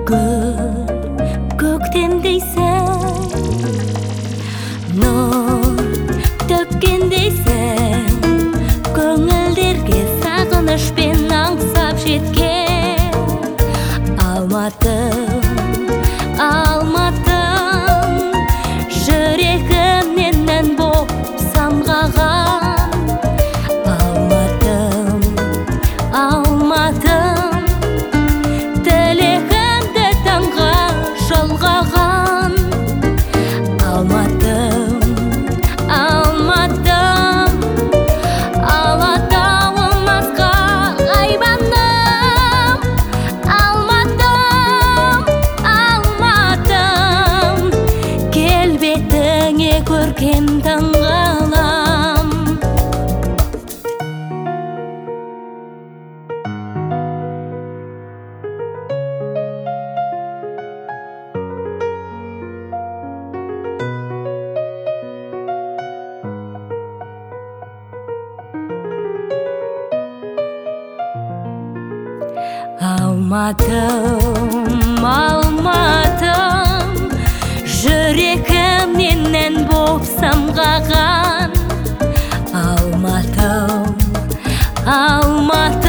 көктемдейсің, нұр төккендейсің, көңілдерге сағынышпен аңсап жеткен. Алматым, Алматым, жүрегімнен ән боп самғаған. Алматым, Алматым, тілегімді таңға жалғаған. Алматым, Алматым, Алатауым асқақ айбаным. Алматым, Алматым, келбетіңе көркем таңғалам. Алматым, Алматым, жүрегімнен ән боп самғаған. Алматым, Алматым,